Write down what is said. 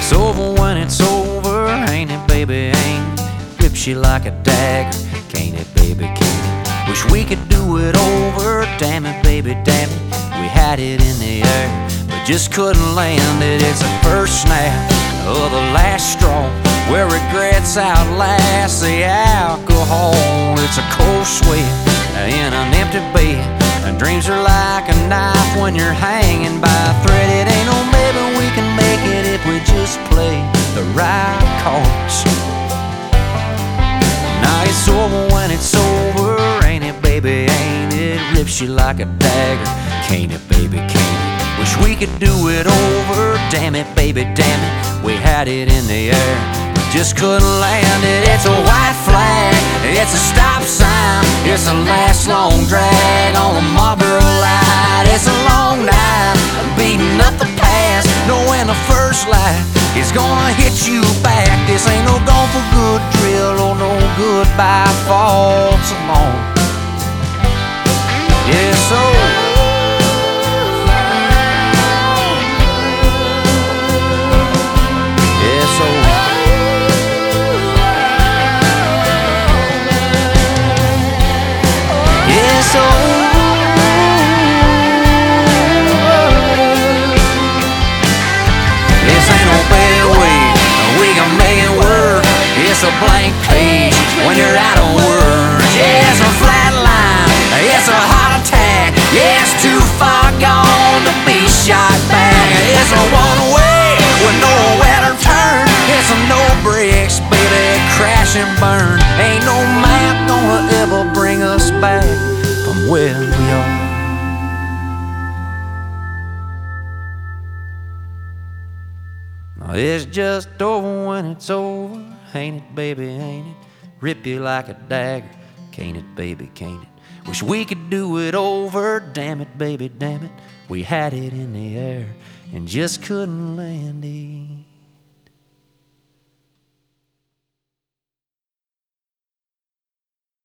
It's over when it's over, ain't it, baby, ain't it? Rips you like a dagger, can't it, baby, can't it? Wish we could do it over, damn it, baby, damn it. We had it in the air, but just couldn't land it. It's the first snap of the last straw, where regrets outlast the alcohol. It's a cold sweat in an empty bed, and dreams are like a knife when you're hanging by a thread. It ain't no maybe we can make it if we just play the right cards. Now it's over when it's over, ain't it, baby, ain't it? Rips you like a dagger, can't it, baby, can't it? Wish we could do it over, damn it, baby, damn it. We had it in the air, just couldn't land it. It's a white flag, it's a stop sign, it's a last long drag on the Marlboro Light. It's a long night, beating up the past, knowing the first light is gonna hit you back. This ain't no gone for good drill or no goodbye false alarm. Yeah, so it's a blank page when you're out of words. Yeah, it's a flat line, it's a heart attack. Yeah, it's too far gone to be shot back. It's a one-way with nowhere to turn. It's a no brakes, baby, crash and burn. Ain't no map gonna ever bring us back from where we are. It's just over when it's over, ain't it, baby, ain't it? Rip you like a dagger, can't it, baby, can't it? Wish we could do it over, damn it, baby, damn it. We had it in the air and just couldn't land it.